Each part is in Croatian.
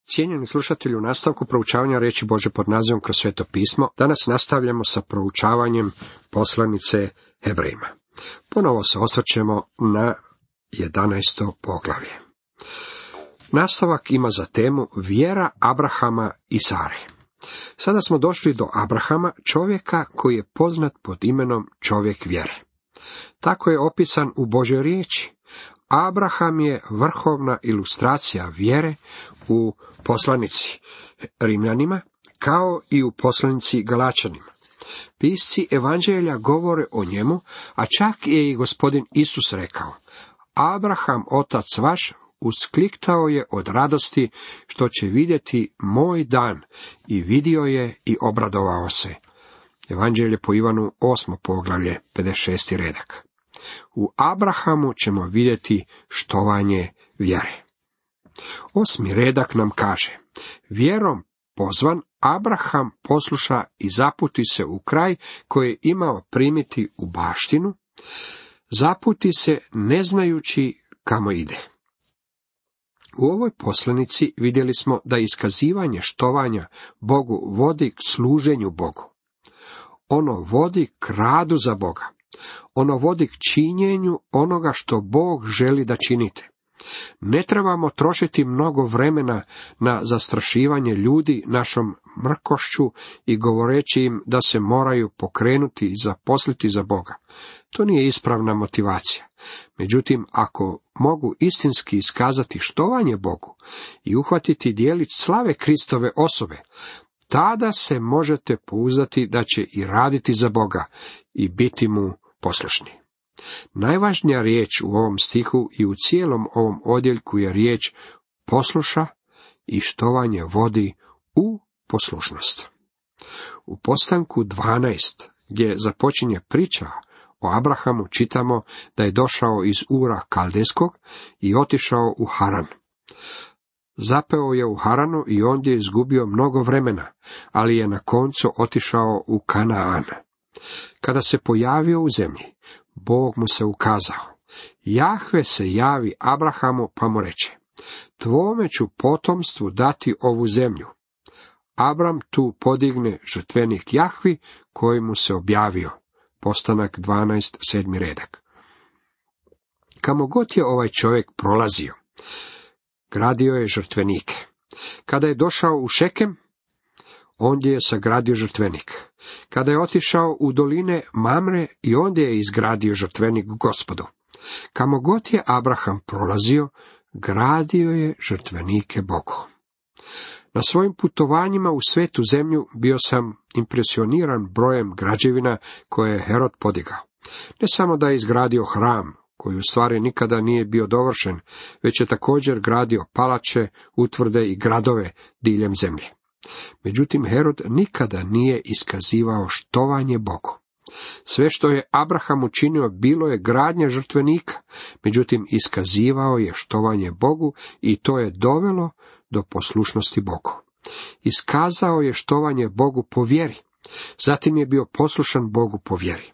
Cijenjeni slušatelji, u nastavku proučavanja riječi Božje pod nazivom Kroz sveto pismo, danas nastavljamo sa proučavanjem poslanice Hebrejima. Ponovo se osvrćemo na 11. poglavlje. Nastavak ima za temu vjera Abrahama i Sare. Sada smo došli do Abrahama, čovjeka koji je poznat pod imenom čovjek vjere. Tako je opisan u Božjoj riječi. Abraham je vrhovna ilustracija vjere u poslanici Rimljanima, kao i u poslanici Galačanima. Pisci evanđelja govore o njemu, a čak je i gospodin Isus rekao: Abraham, otac vaš, uskliktao je od radosti što će vidjeti moj dan, i vidio je i obradovao se. Evanđelje po Ivanu, 8. poglavlje, 56. redak. U Abrahamu ćemo vidjeti štovanje vjere. 8. redak nam kaže: vjerom pozvan, Abraham posluša i zaputi se u kraj koji je imao primiti u baštinu, zaputi se ne znajući kamo ide. U ovoj poslanici vidjeli smo da iskazivanje štovanja Bogu vodi k služenju Bogu. Ono vodi k radu za Boga. Ono vodi k činjenju onoga što Bog želi da činite. Ne trebamo trošiti mnogo vremena na zastrašivanje ljudi našom mrkošću i govoreći im da se moraju pokrenuti i zaposliti za Boga. To nije ispravna motivacija. Međutim, ako mogu istinski iskazati štovanje Bogu i uhvatiti djelić slave Kristove osobe, tada se možete pouzdati da će i raditi za Boga i biti mu poslušni. Najvažnija riječ u ovom stihu i u cijelom ovom odjeljku je riječ posluša, i štovanje vodi u poslušnost. U postanku 12, gdje započinje priča o Abrahamu, čitamo da je došao iz Ura Kaldeskog i otišao u Haran. Zapeo je u Haranu i ondje je izgubio mnogo vremena, ali je na koncu otišao u Kanaan. Kada se pojavio u zemlji, Bog mu se ukazao. Jahve se javi Abrahamu pa mu reče: tvome ću potomstvu dati ovu zemlju. Abram tu podigne žrtvenik Jahvi koji mu se objavio. Postanak 12, 7. redak. Kamo god je ovaj čovjek prolazio, gradio je žrtvenike. Kada je došao u Šekem, ondje je sagradio žrtvenik. Kada je otišao u doline Mamre, i ondje je izgradio žrtvenik Gospodu. Kamo god je Abraham prolazio, gradio je žrtvenike Bogu. Na svojim putovanjima u svetu zemlju bio sam impresioniran brojem građevina koje je Herod podigao. Ne samo da je izgradio hram, koji u stvari nikada nije bio dovršen, već je također gradio palače, utvrde i gradove diljem zemlje. Međutim, Herod nikada nije iskazivao štovanje Bogu. Sve što je Abraham učinio bilo je gradnja žrtvenika, međutim iskazivao je štovanje Bogu i to je dovelo do poslušnosti Bogu. Iskazao je štovanje Bogu po vjeri, zatim je bio poslušan Bogu po vjeri.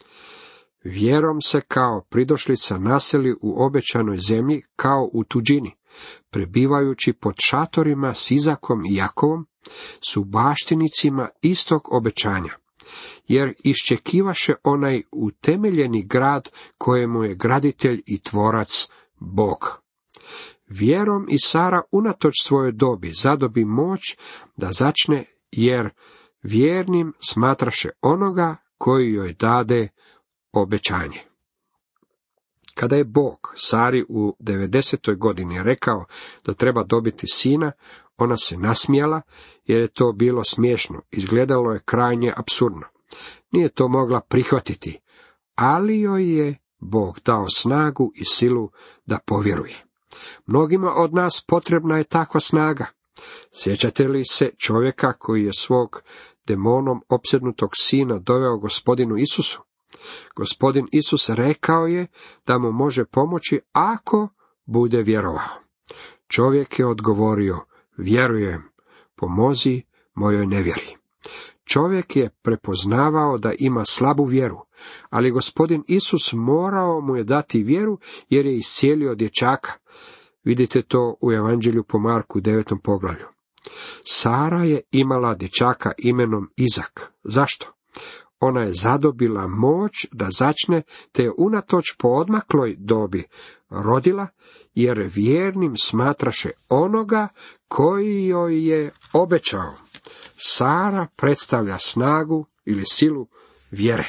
Vjerom se kao pridošlica naseli u obećanoj zemlji kao u tuđini, prebivajući pod šatorima s Izakom i Jakovom, su baštinicima istog obećanja, jer iščekivaše onaj utemeljeni grad kojemu je graditelj i tvorac Bog. Vjerom i Sara unatoč svojoj dobi zadobi moć da začne, jer vjernim smatraše onoga koji joj dade obećanje. Kada je Bog Sari u 90. godini rekao da treba dobiti sina, ona se nasmijala, jer je to bilo smiješno, izgledalo je krajnje apsurdno. Nije to mogla prihvatiti, ali joj je Bog dao snagu i silu da povjeruje. Mnogima od nas potrebna je takva snaga. Sjećate li se čovjeka koji je svog demonom opsjednutog sina doveo gospodinu Isusu? Gospodin Isus rekao je da mu može pomoći ako bude vjerovao. Čovjek je odgovorio: vjerujem, pomozi mojoj nevjeri. Čovjek je prepoznavao da ima slabu vjeru, ali gospodin Isus morao mu je dati vjeru jer je iscijelio dječaka. Vidite to u Evanđelju po Marku 9. poglavlju. Sara je imala dječaka imenom Izak. Zašto? Ona je zadobila moć da začne, te je unatoč poodmakloj dobi rodila, jer vjernim smatraše onoga koji joj je obećao. Sara predstavlja snagu ili silu vjere.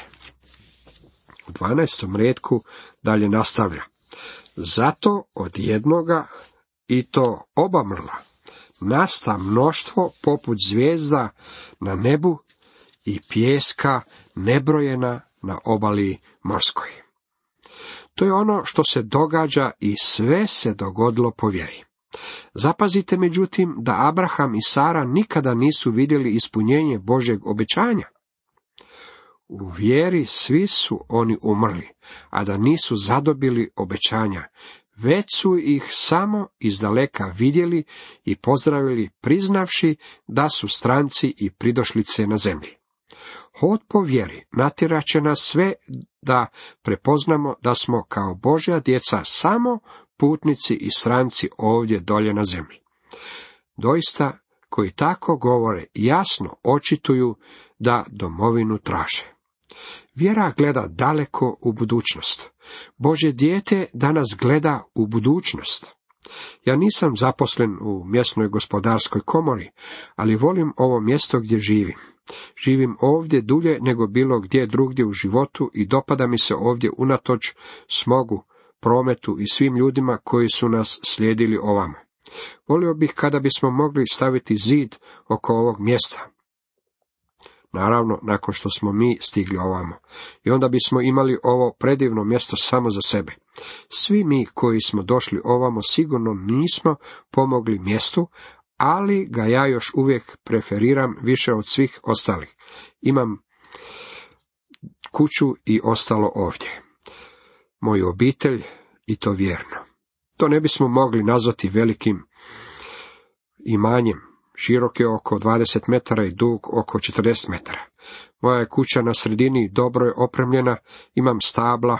U 12. retku dalje nastavlja. Zato od jednoga, i to oba mrla, nasta mnoštvo poput zvijezda na nebu i pijeska nebrojena na obali morskoj. To je ono što se događa i sve se dogodilo po vjeri. Zapazite međutim da Abraham i Sara nikada nisu vidjeli ispunjenje Božjeg obećanja. U vjeri svi su oni umrli, a da nisu zadobili obećanja, već su ih samo izdaleka vidjeli i pozdravili, priznavši da su stranci i pridošlice na zemlji. Hod po vjeri natjerat će nas sve da prepoznamo da smo kao Božja djeca samo putnici i stranci ovdje dolje na zemlji. Doista, koji tako govore, jasno očituju da domovinu traže. Vjera gleda daleko u budućnost. Božje dijete danas gleda u budućnost. Ja nisam zaposlen u mjesnoj gospodarskoj komori, ali volim ovo mjesto gdje živim. Živim ovdje dulje nego bilo gdje drugdje u životu i dopada mi se ovdje unatoč smogu, prometu i svim ljudima koji su nas slijedili ovamo. Volio bih kada bismo mogli staviti zid oko ovog mjesta. Naravno, nakon što smo mi stigli ovamo. I onda bismo imali ovo predivno mjesto samo za sebe. Svi mi koji smo došli ovamo sigurno nismo pomogli mjestu, ali ga ja još uvijek preferiram više od svih ostalih. Imam kuću i ostalo ovdje. Moju obitelj i to vjerno. To ne bismo mogli nazvati velikim imanjem. Širok je oko 20 metara i dug oko 40 metara. Moja je kuća na sredini dobro je opremljena, imam stabla,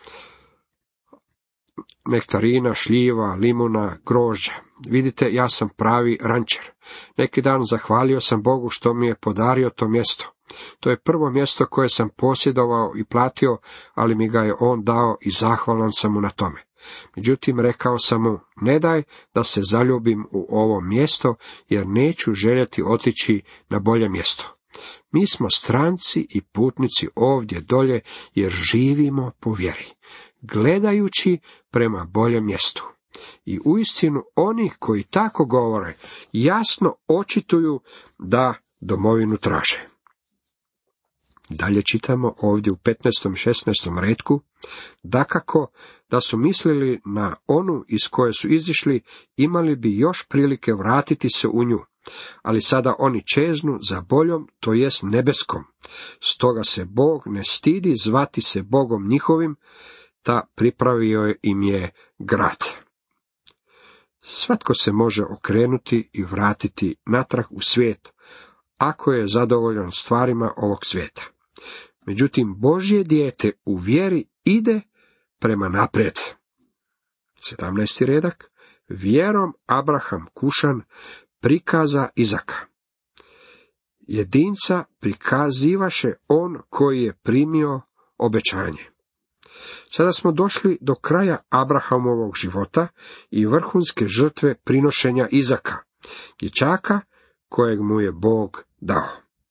nektarina, šljiva, limuna, grožđa. Vidite, ja sam pravi rančer. Neki dan zahvalio sam Bogu što mi je podario to mjesto. To je prvo mjesto koje sam posjedovao i platio, ali mi ga je on dao i zahvalan sam mu na tome. Međutim, rekao sam mu, ne daj da se zaljubim u ovo mjesto, jer neću željeti otići na bolje mjesto. Mi smo stranci i putnici ovdje dolje, jer živimo po vjeri, gledajući prema boljem mjestu. I uistinu oni koji tako govore, jasno očituju da domovinu traže. Dalje čitamo ovdje u 15. i 16. retku, dakako da su mislili na onu iz koje su izišli, imali bi još prilike vratiti se u nju, ali sada oni čeznu za boljom, to jest nebeskom. Stoga se Bog ne stidi zvati se Bogom njihovim, ta pripravio im je grad. Svatko se može okrenuti i vratiti natrag u svijet, ako je zadovoljan stvarima ovog svijeta. Međutim, Božje dijete u vjeri ide prema naprijed. 17. redak. Vjerom Abraham Kušan prikaza Izaka. Jedinca prikazivaše on koji je primio obećanje. Sada smo došli do kraja Abrahamovog života i vrhunske žrtve prinošenja Izaka, dječaka kojeg mu je Bog dao.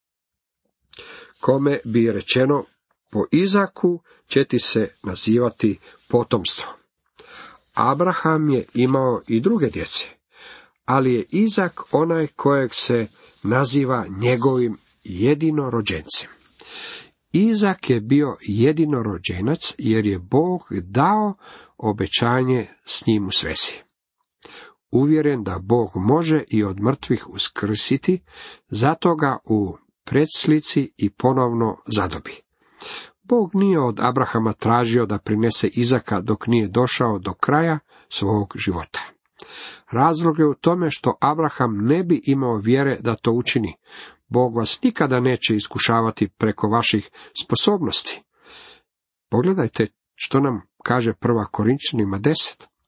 Kome bi rečeno, po Izaku će ti se nazivati potomstvo. Abraham je imao i druge djece, ali je Izak onaj kojeg se naziva njegovim jedinorođencem. Izak je bio jedinorođenac jer je Bog dao obećanje s njim u svezi. Uvjeren da Bog može i od mrtvih uskrsiti, zato ga u predslici i ponovno zadobi. Bog nije od Abrahama tražio da prinese Izaka dok nije došao do kraja svog života. Razlog je u tome što Abraham ne bi imao vjere da to učini. Bog vas nikada neće iskušavati preko vaših sposobnosti. Pogledajte što nam kaže 1. Korinčanima 10.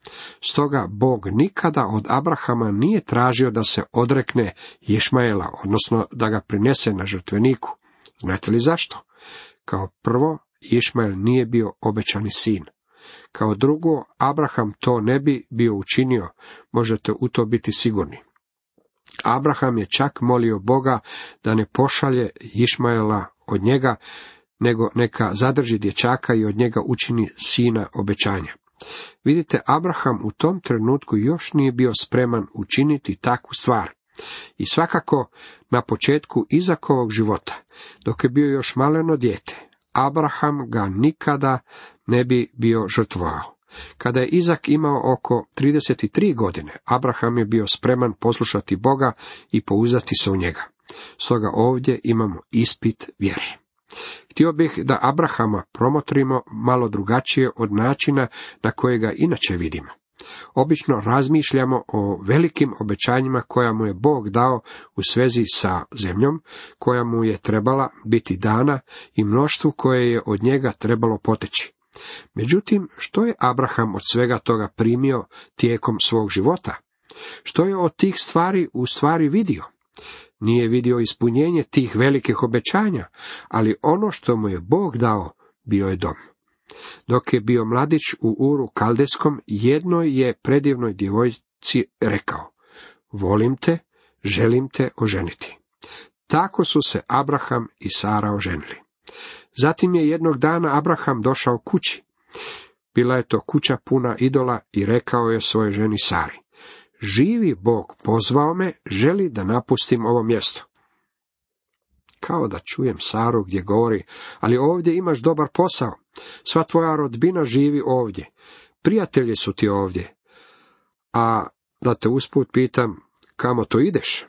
Stoga Bog nikada od Abrahama nije tražio da se odrekne Išmaela, odnosno da ga prinese na žrtveniku. Znate li zašto? Kao prvo, Išmael nije bio obećani sin. Kao drugo, Abraham to ne bi bio učinio, možete u to biti sigurni. Abraham je čak molio Boga da ne pošalje Išmaela od njega, nego neka zadrži dječaka i od njega učini sina obećanja. Vidite, Abraham u tom trenutku još nije bio spreman učiniti takvu stvar. I svakako na početku Izakovog života, dok je bio još maleno dijete, Abraham ga nikada ne bi bio žrtvovao. Kada je Izak imao oko 33 godine, Abraham je bio spreman poslušati Boga i pouzdati se u njega. Stoga ovdje imamo ispit vjere. Htio bih da Abrahama promotrimo malo drugačije od načina na kojega inače vidimo. Obično razmišljamo o velikim obećanjima koja mu je Bog dao u svezi sa zemljom, koja mu je trebala biti dana i mnoštvu koje je od njega trebalo poteći. Međutim, što je Abraham od svega toga primio tijekom svog života? Što je od tih stvari u stvari vidio? Nije vidio ispunjenje tih velikih obećanja, ali ono što mu je Bog dao bio je dom. Dok je bio mladić u Uru Kaldeskom, jednoj je predivnoj djevojci rekao: volim te, želim te oženiti. Tako su se Abraham i Sara oženili. Zatim je jednog dana Abraham došao kući. Bila je to kuća puna idola i rekao je svojoj ženi Sari: živi Bog pozvao me, želi da napustim ovo mjesto. Kao da čujem Saru gdje govori: ali ovdje imaš dobar posao, sva tvoja rodbina živi ovdje, prijatelji su ti ovdje. A da te usput pitam, kamo to ideš?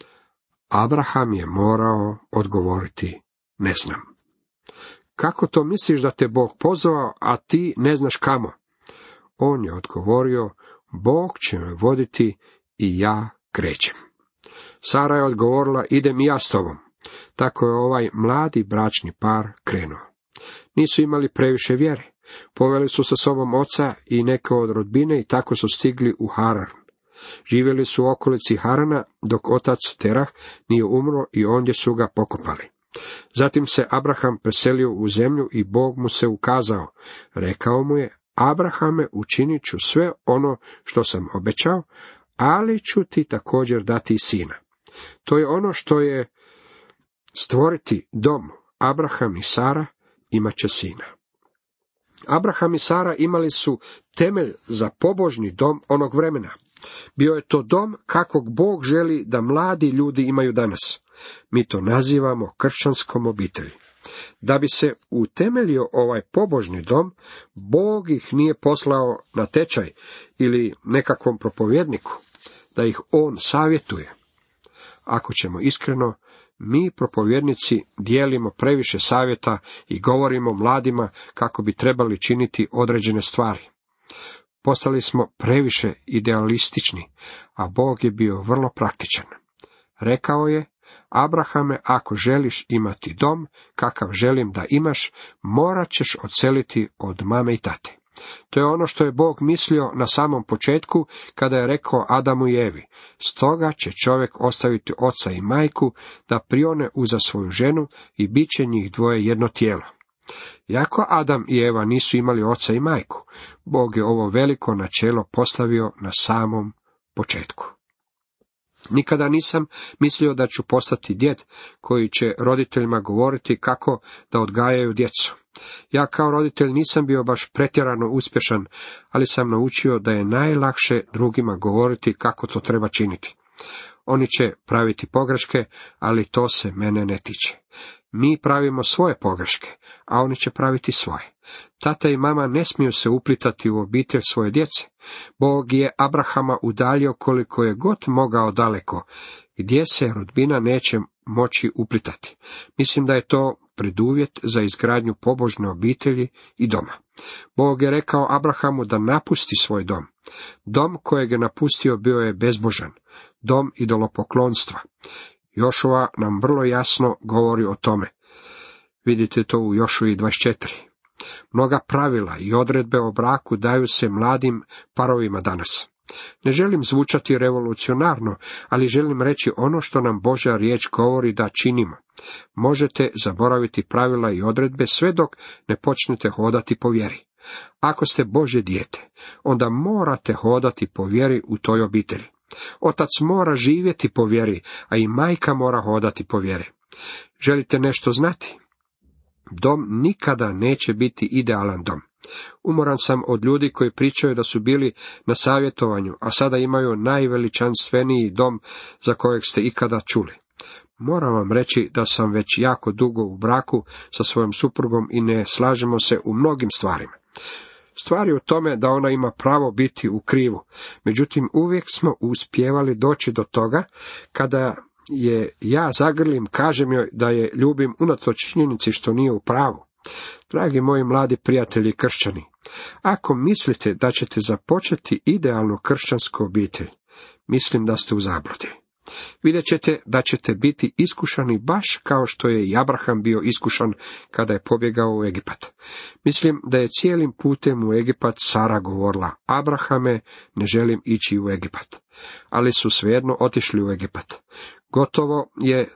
Abraham je morao odgovoriti: ne znam. Kako to misliš da te Bog pozvao, a ti ne znaš kamo? On je odgovorio: Bog će me voditi i ja krećem. Sara je odgovorila: idem i ja s tobom. Tako je ovaj mladi bračni par krenuo. Nisu imali previše vjere. Poveli su sa sobom oca i neke od rodbine i tako su stigli u Haran. Živjeli su u okolici Harana dok otac Terah nije umro i ondje su ga pokopali. Zatim se Abraham preselio u zemlju i Bog mu se ukazao. Rekao mu je: Abrahame, učinit ću sve ono što sam obećao, ali ću ti također dati i sina. To je ono što je stvoriti dom. Abraham i Sara imat će sina. Abraham i Sara imali su temelj za pobožni dom onog vremena. Bio je to dom kakvog Bog želi da mladi ljudi imaju danas. Mi to nazivamo kršćanskom obitelji. Da bi se utemeljio ovaj pobožni dom, Bog ih nije poslao na tečaj ili nekakvom propovjedniku, da ih on savjetuje. Ako ćemo iskreno, mi propovjednici dijelimo previše savjeta i govorimo mladima kako bi trebali činiti određene stvari. Postali smo previše idealistični, a Bog je bio vrlo praktičan. Rekao je: Abrahame, ako želiš imati dom, kakav želim da imaš, morat ćeš odseliti od mame i tate. To je ono što je Bog mislio na samom početku, kada je rekao Adamu i Evi: stoga će čovjek ostaviti oca i majku, da prione uza svoju ženu i bit će njih dvoje jedno tijelo. Iako Adam i Eva nisu imali oca i majku, Bog je ovo veliko načelo postavio na samom početku. Nikada nisam mislio da ću postati djed koji će roditeljima govoriti kako da odgajaju djecu. Ja kao roditelj nisam bio baš pretjerano uspješan, ali sam naučio da je najlakše drugima govoriti kako to treba činiti. Oni će praviti pogreške, ali to se mene ne tiče. Mi pravimo svoje pogreške, a oni će praviti svoje. Tata i mama ne smiju se uplitati u obitelj svoje djece. Bog je Abrahama udaljio koliko je god mogao daleko, gdje se rodbina neće moći uplitati. Mislim da je to preduvjet za izgradnju pobožne obitelji i doma. Bog je rekao Abrahamu da napusti svoj dom. Dom kojeg je napustio bio je bezbožan, dom idolopoklonstva. Jošua nam vrlo jasno govori o tome. Vidite to u Jošuji 24. Mnoga pravila i odredbe o braku daju se mladim parovima danas. Ne želim zvučati revolucionarno, ali želim reći ono što nam Božja riječ govori da činimo. Možete zaboraviti pravila i odredbe sve dok ne počnete hodati po vjeri. Ako ste Božje dijete, onda morate hodati po vjeri u toj obitelji. Otac mora živjeti po vjeri, a i majka mora hodati po vjeri. Želite nešto znati? Dom nikada neće biti idealan dom. Umoran sam od ljudi koji pričaju da su bili na savjetovanju, a sada imaju najveličanstveniji dom za kojeg ste ikada čuli. Moram vam reći da sam već jako dugo u braku sa svojom suprugom i ne slažemo se u mnogim stvarima. Stvar je u tome da ona ima pravo biti u krivu, međutim uvijek smo uspijevali doći do toga kada je ja zagrlim, kažem joj da je ljubim unatoč činjenici što nije u pravu. Dragi moji mladi prijatelji kršćani, ako mislite da ćete započeti idealnu kršćansku obitelj, mislim da ste u zabludi. Vidjet ćete da ćete biti iskušani baš kao što je i Abraham bio iskušan kada je pobjegao u Egipat. Mislim da je cijelim putem u Egipat Sara govorila: Abrahame, ne želim ići u Egipat. Ali su svejedno otišli u Egipat. Gotovo je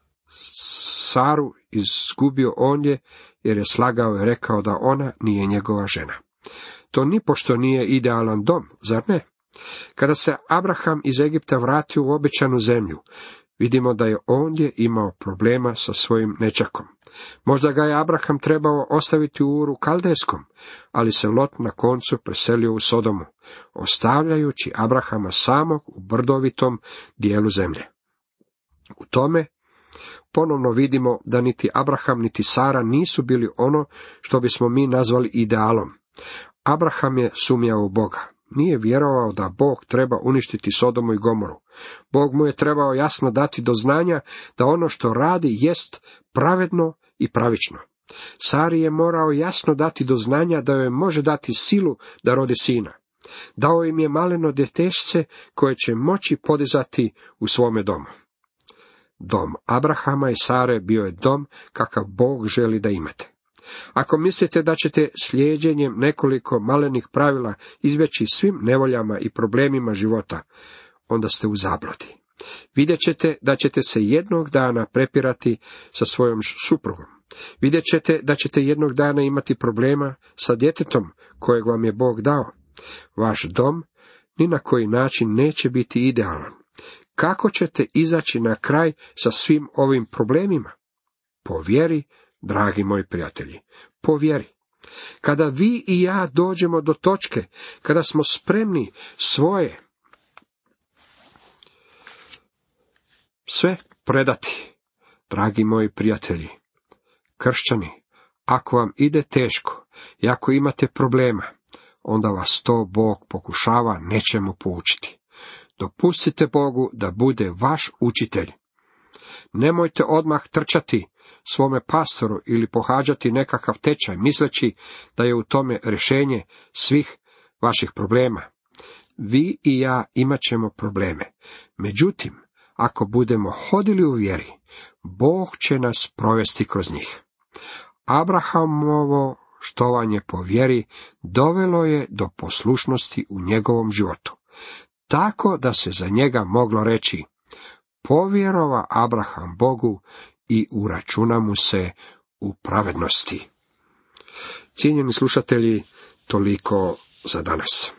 Saru izgubio ondje jer je slagao i rekao da ona nije njegova žena. To nipošto nije idealan dom, zar ne? Kada se Abraham iz Egipta vratio u obećanu zemlju, vidimo da je ondje imao problema sa svojim nečakom. Možda ga je Abraham trebao ostaviti u Uru Kaldejskom, ali se Lot na koncu preselio u Sodomu, ostavljajući Abrahama samog u brdovitom dijelu zemlje. U tome ponovno vidimo da niti Abraham niti Sara nisu bili ono što bismo mi nazvali idealom. Abraham je sumnjao u Boga. Nije vjerovao da Bog treba uništiti Sodomu i Gomoru. Bog mu je trebao jasno dati do znanja da ono što radi jest pravedno i pravično. Sari je morao jasno dati do znanja da joj može dati silu da rodi sina. Dao im je maleno djetešce koje će moći podizati u svome domu. Dom Abrahama i Sare bio je dom kakav Bog želi da imate. Ako mislite da ćete slijeđenjem nekoliko malenih pravila izbjeći svim nevoljama i problemima života, onda ste u zabludi. Vidjet ćete da ćete se jednog dana prepirati sa svojom suprugom. Vidjet ćete da ćete jednog dana imati problema sa djetetom kojeg vam je Bog dao. Vaš dom ni na koji način neće biti idealan. Kako ćete izaći na kraj sa svim ovim problemima? Po vjeri, dragi moji prijatelji, po vjeri. Kada vi i ja dođemo do točke, kada smo spremni svoje sve predati, dragi moji prijatelji, kršćani, ako vam ide teško i ako imate problema, onda vas to Bog pokušava nečemu poučiti. Dopustite Bogu da bude vaš učitelj. Nemojte odmah trčati svome pastoru ili pohađati nekakav tečaj, misleći da je u tome rješenje svih vaših problema. Vi i ja imat ćemo probleme. Međutim, ako budemo hodili u vjeri, Bog će nas provesti kroz njih. Abrahamovo štovanje po vjeri dovelo je do poslušnosti u njegovom životu, tako da se za njega moglo reći: povjerova Abraham Bogu i uračuna mu se u pravednosti. Cijenjeni slušatelji, toliko za danas.